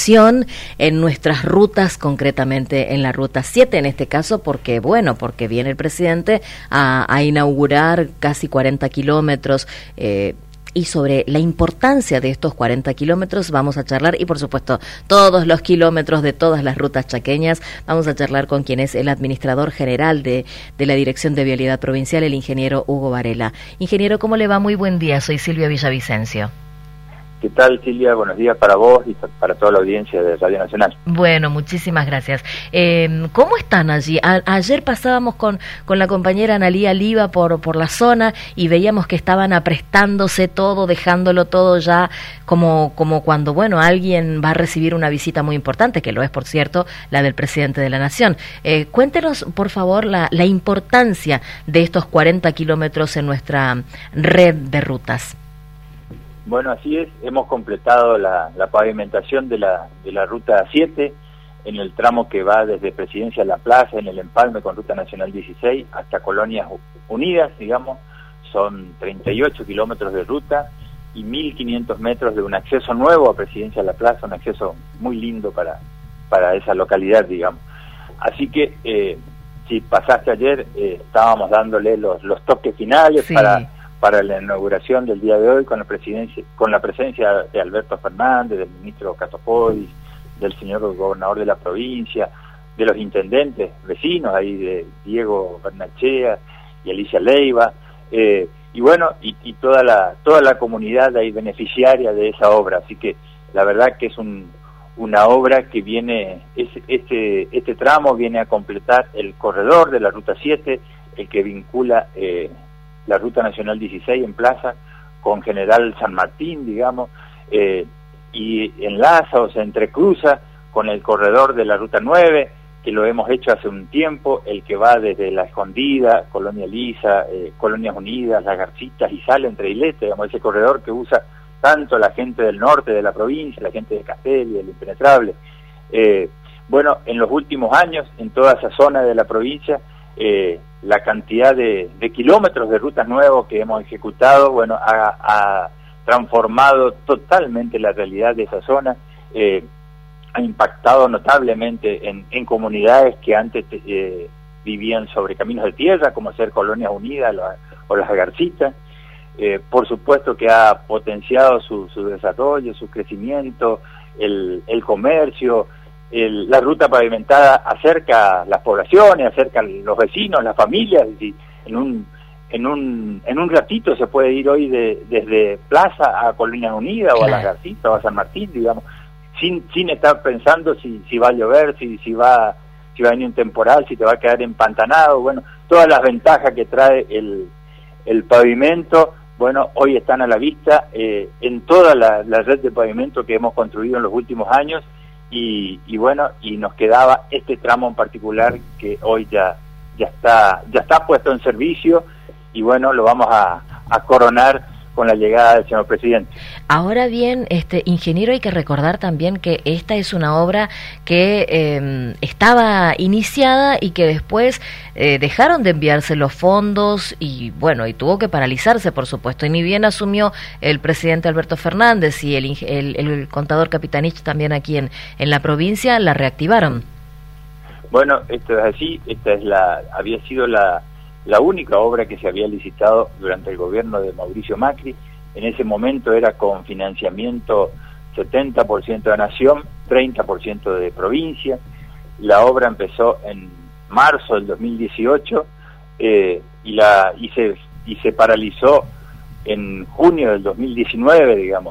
atención en nuestras rutas, concretamente en la ruta 7 en este caso, porque viene el presidente a inaugurar casi 40 kilómetros, y sobre la importancia de estos 40 kilómetros vamos a charlar, y por supuesto todos los kilómetros de todas las rutas chaqueñas. Vamos a charlar con quien es el administrador general de la Dirección de Vialidad Provincial, el ingeniero Hugo Varela. Ingeniero, ¿cómo le va? Muy buen día, soy Silvia Villavicencio. ¿Qué tal, Silvia? Buenos días para vos y para toda la audiencia de Radio Nacional. Bueno, muchísimas gracias. ¿Cómo están allí? Ayer pasábamos con la compañera Analía Liva por la zona y veíamos que estaban aprestándose todo, dejándolo todo ya como cuando, alguien va a recibir una visita muy importante, que lo es, por cierto, la del presidente de la Nación. Cuéntenos, por favor, la importancia de estos 40 kilómetros en nuestra red de rutas. Bueno, así es, hemos completado la pavimentación de la Ruta 7 en el tramo que va desde Presidencia a La Plaza, en el empalme con Ruta Nacional 16, hasta Colonias Unidas, digamos. Son 38 kilómetros de ruta y 1.500 metros de un acceso nuevo a Presidencia a La Plaza, un acceso muy lindo para esa localidad, digamos. Así que, si pasaste ayer, estábamos dándole los toques finales, sí, para la inauguración del día de hoy con la presencia de Alberto Fernández, del ministro Catopodis, del señor gobernador de la provincia, de los intendentes vecinos ahí, de Diego Bernachea y Alicia Leiva, y toda la comunidad ahí beneficiaria de esa obra. Así que la verdad que es una obra que viene, este tramo viene a completar el corredor de la Ruta 7, el que vincula la Ruta Nacional 16 en Plaza con General San Martín, digamos, y enlaza o se entrecruza con el corredor de la Ruta 9, que lo hemos hecho hace un tiempo, el que va desde La Escondida, Colonia Lisa, Colonias Unidas, Las Garcitas y sale entre Isleta, digamos, ese corredor que usa tanto la gente del norte de la provincia, la gente de Castelli, del Impenetrable. En los últimos años, en toda esa zona de la provincia, la cantidad de kilómetros de rutas nuevos que hemos ejecutado, ha transformado totalmente la realidad de esa zona, ha impactado notablemente en comunidades que antes vivían sobre caminos de tierra, como ser Colonias Unidas o Las Garcitas. Por supuesto que ha potenciado su desarrollo, su crecimiento, el comercio. La ruta pavimentada acerca las poblaciones, acerca los vecinos, las familias, y en un ratito se puede ir hoy desde Plaza a Colonias Unidas, claro, o a Las Garcitas o a San Martín, digamos, sin estar pensando si va a llover, si va a venir un temporal, si te va a quedar empantanado. Todas las ventajas que trae el pavimento, hoy están a la vista en toda la red de pavimento que hemos construido en los últimos años. Y nos quedaba este tramo en particular que hoy ya está puesto en servicio y lo vamos a coronar con la llegada del señor presidente. Ahora bien, ingeniero, hay que recordar también que esta es una obra que estaba iniciada y que después dejaron de enviarse los fondos y tuvo que paralizarse, por supuesto, y ni bien asumió el presidente Alberto Fernández y el contador Capitanich también aquí en la provincia, la reactivaron. Esto es así, había sido la única obra que se había licitado durante el gobierno de Mauricio Macri. En ese momento era con financiamiento 70% de Nación, 30% de provincia. La obra empezó en marzo del 2018 y se paralizó en junio del 2019, digamos,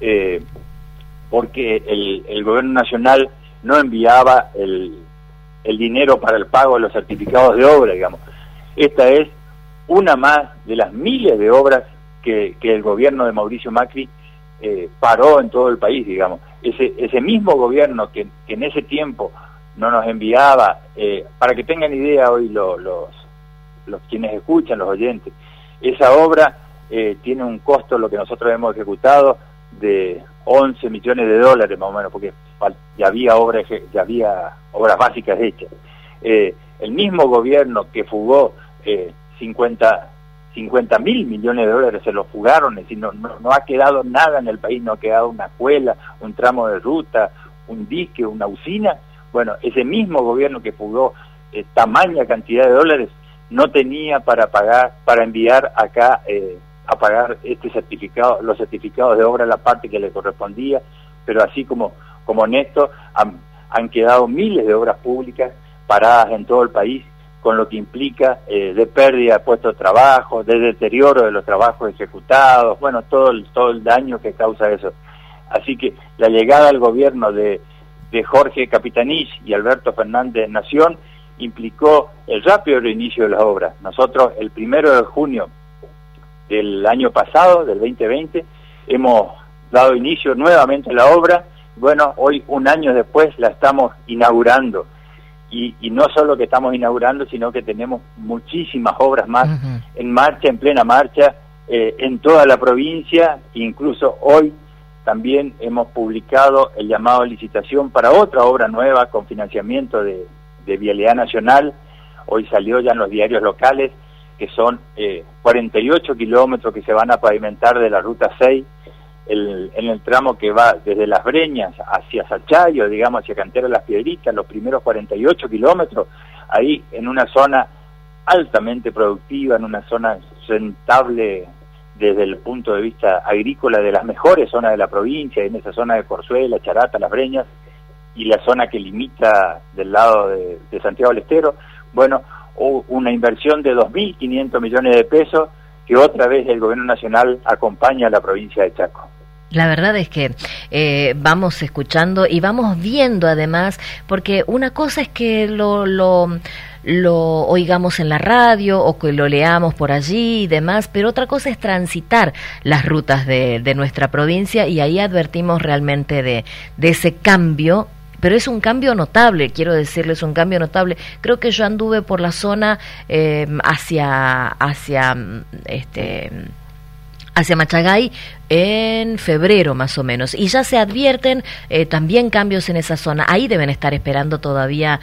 porque el gobierno nacional no enviaba el dinero para el pago de los certificados de obra, digamos. Esta es una más de las miles de obras que el gobierno de Mauricio Macri paró en todo el país, digamos. Ese mismo gobierno que en ese tiempo no nos enviaba, para que tengan idea hoy los quienes escuchan, los oyentes, esa obra tiene un costo, lo que nosotros hemos ejecutado, de 11 millones de dólares más o menos, porque ya había obras básicas hechas. El mismo gobierno que fugó 50.000 millones de dólares se los fugaron, es decir, no ha quedado nada en el país, no ha quedado una escuela, un tramo de ruta, un dique, una usina. Bueno, ese mismo gobierno que fugó tamaña cantidad de dólares no tenía para pagar, para enviar acá a pagar los certificados de obra, la parte que le correspondía, pero así como Néstor, han quedado miles de obras públicas paradas en todo el país, con lo que implica de pérdida de puestos de trabajo, de deterioro de los trabajos ejecutados, bueno, todo el daño que causa eso. Así que la llegada al gobierno de Jorge Capitanich y Alberto Fernández Nación implicó el rápido reinicio de las obras. Nosotros el 1 de junio del año pasado, del 2020, hemos dado inicio nuevamente a la obra. Bueno, hoy, un año después, la estamos inaugurando. Y no solo que estamos inaugurando, sino que tenemos muchísimas obras más en marcha, en plena marcha, en toda la provincia. Incluso hoy también hemos publicado el llamado a licitación para otra obra nueva con financiamiento de Vialidad Nacional. Hoy salió ya en los diarios locales, que son 48 kilómetros que se van a pavimentar de la Ruta 6, en el tramo que va desde Las Breñas hacia Sachayo, digamos, hacia Cantera Las Piedritas, los primeros 48 kilómetros, ahí en una zona altamente productiva, en una zona rentable desde el punto de vista agrícola, de las mejores zonas de la provincia, en esa zona de Corzuela, Charata, Las Breñas, y la zona que limita del lado de Santiago del Estero. Bueno, una inversión de 2.500 millones de pesos que otra vez el gobierno nacional acompaña a la provincia de Chaco. La verdad es que vamos escuchando y vamos viendo además, porque una cosa es que lo oigamos en la radio o que lo leamos por allí y demás, pero otra cosa es transitar las rutas de nuestra provincia, y ahí advertimos realmente de ese cambio. Pero es un cambio notable, quiero decirles, un cambio notable. Creo que yo anduve por la zona hacia Machagay en febrero más o menos, y ya se advierten también cambios en esa zona. Ahí deben estar esperando todavía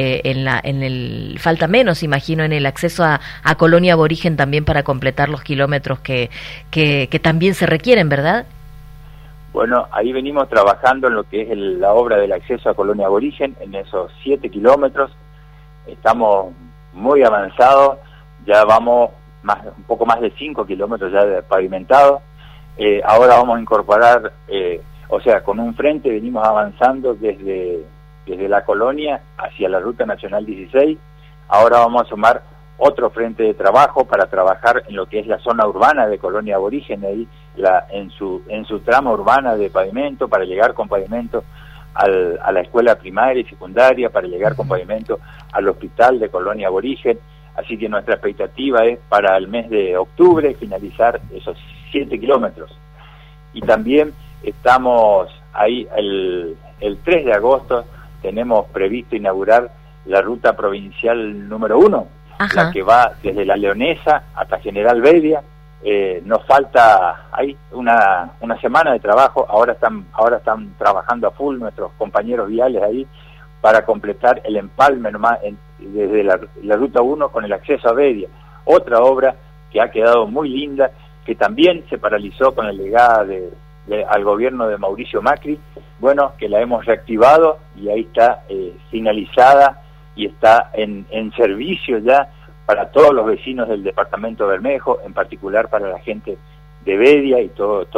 falta menos, imagino, en el acceso a Colonia Aborigen también, para completar los kilómetros que también se requieren, ¿verdad? Bueno, ahí venimos trabajando en lo que es la obra del acceso a Colonia Aborigen, en esos 7 kilómetros. Estamos muy avanzados, ya vamos un poco más de 5 kilómetros ya de pavimentado. Ahora vamos a incorporar, con un frente venimos avanzando desde la colonia hacia la Ruta Nacional 16. Ahora vamos a sumar otro frente de trabajo para trabajar en lo que es la zona urbana de Colonia Aborigen, ahí en su trama urbana de pavimento, para llegar con pavimento a la escuela primaria y secundaria, para llegar con pavimento al hospital de Colonia Aborigen. Así que nuestra expectativa es para el mes de octubre finalizar esos 7 kilómetros. Y también estamos ahí el 3 de agosto, tenemos previsto inaugurar la ruta provincial número 1, la que va desde La Leonesa hasta General Bedia. Nos falta ahí una semana de trabajo. Ahora están trabajando a full nuestros compañeros viales ahí para completar el empalme nomás desde la Ruta 1 con el acceso a Bedia. Otra obra que ha quedado muy linda, que también se paralizó con la llegada al gobierno de Mauricio Macri. Bueno, que la hemos reactivado y ahí está finalizada y está en servicio ya para todos los vecinos del departamento de Bermejo, en particular para la gente de Bedia y todo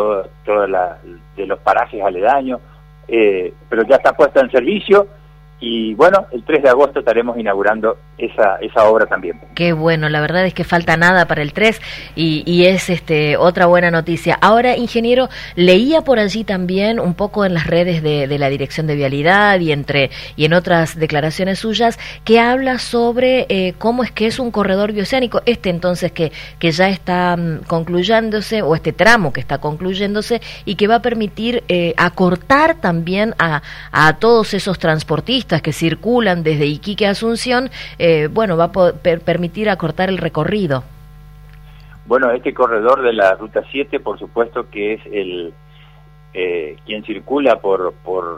de los parajes aledaños, pero ya está puesta en servicio. Y bueno, el 3 de agosto estaremos inaugurando esa obra también. Qué bueno, la verdad es que falta nada para el 3 y es otra buena noticia. Ahora, ingeniero, leía por allí también un poco en las redes de la Dirección de Vialidad y en otras declaraciones suyas, que habla sobre cómo es que es un corredor bioceánico, entonces que ya está concluyéndose, o este tramo que está concluyéndose, y que va a permitir acortar también a todos esos transportistas que circulan desde Iquique a Asunción, va a permitir acortar el recorrido. Bueno, este corredor de la Ruta 7, por supuesto que es quien circula por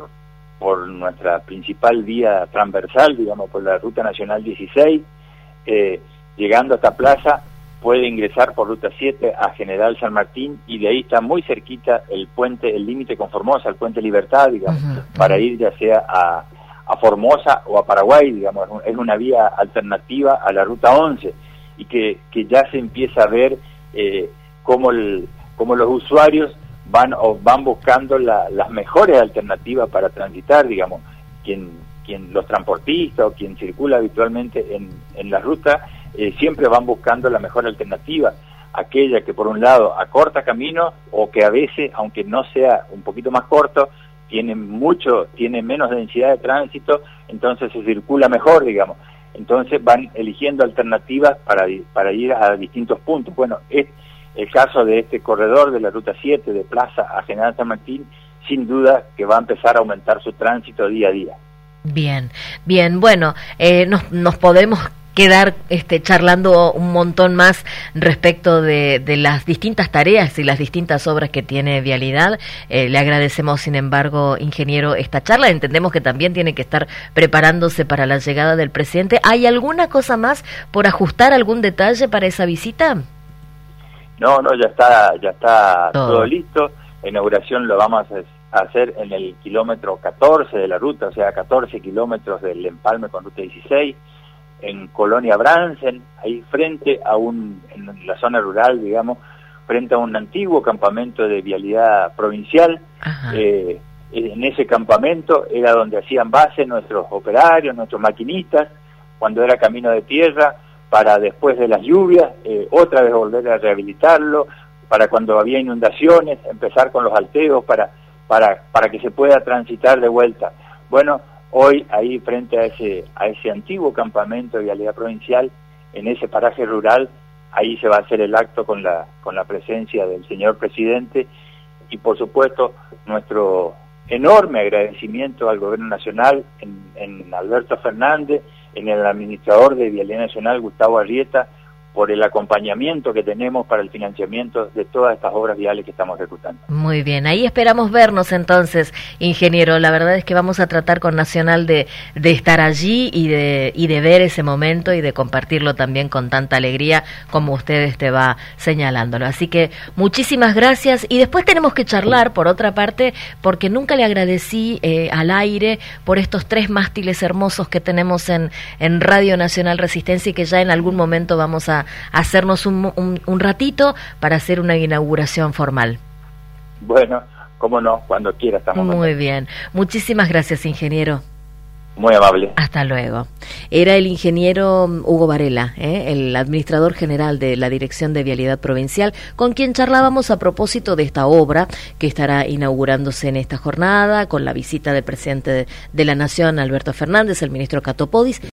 nuestra principal vía transversal, digamos, por la Ruta Nacional 16, llegando a esta plaza, puede ingresar por Ruta 7 a General San Martín, y de ahí está muy cerquita el puente, el límite con Formosa, el puente Libertad, digamos, para ir ya sea a Formosa o a Paraguay, digamos. Es una vía alternativa a la Ruta 11, y que ya se empieza a ver cómo los usuarios van buscando las mejores alternativas para transitar, digamos. Los transportistas o quien circula habitualmente en la ruta siempre van buscando la mejor alternativa, aquella que por un lado acorta camino, o que a veces, aunque no sea un poquito más corto, tiene menos densidad de tránsito, entonces se circula mejor, digamos. Entonces van eligiendo alternativas para ir a distintos puntos. Bueno, es el caso de este corredor de la Ruta 7 de Plaza a General San Martín, sin duda que va a empezar a aumentar su tránsito día a día. Bien, bueno, nos podemos quedar charlando un montón más respecto de las distintas tareas y las distintas obras que tiene Vialidad. Le agradecemos, sin embargo, ingeniero, esta charla. Entendemos que también tiene que estar preparándose para la llegada del presidente. ¿Hay alguna cosa más por ajustar, algún detalle para esa visita? No, ya está todo listo. La inauguración lo vamos a hacer en el kilómetro 14 de la ruta, o sea, 14 kilómetros del empalme con Ruta 16, en Colonia Bransen, ahí frente a en la zona rural, digamos, frente a un antiguo campamento de Vialidad Provincial. En ese campamento era donde hacían base nuestros operarios, nuestros maquinistas, cuando era camino de tierra, para después de las lluvias, otra vez volver a rehabilitarlo, para cuando había inundaciones, empezar con los alteos para que se pueda transitar de vuelta. Bueno, hoy ahí frente a ese antiguo campamento de Vialidad Provincial, en ese paraje rural, ahí se va a hacer el acto con la presencia del señor presidente, y por supuesto nuestro enorme agradecimiento al Gobierno Nacional, en Alberto Fernández, en el administrador de Vialidad Nacional, Gustavo Arrieta, por el acompañamiento que tenemos para el financiamiento de todas estas obras viales que estamos ejecutando. Muy bien, ahí esperamos vernos entonces, ingeniero. La verdad es que vamos a tratar con Nacional de estar allí y de ver ese momento y de compartirlo también con tanta alegría como usted va señalándolo. Así que muchísimas gracias, y después tenemos que charlar, por otra parte, porque nunca le agradecí al aire por estos 3 mástiles hermosos que tenemos en Radio Nacional Resistencia, y que ya en algún momento vamos a hacernos un ratito para hacer una inauguración formal. Bueno, cómo no, cuando quiera estamos. Muy bien, muchísimas gracias, ingeniero. Muy amable. Hasta luego. Era el ingeniero Hugo Varela, el administrador general de la Dirección de Vialidad Provincial, con quien charlábamos a propósito de esta obra que estará inaugurándose en esta jornada, con la visita del presidente de la Nación, Alberto Fernández, el ministro Catopodis.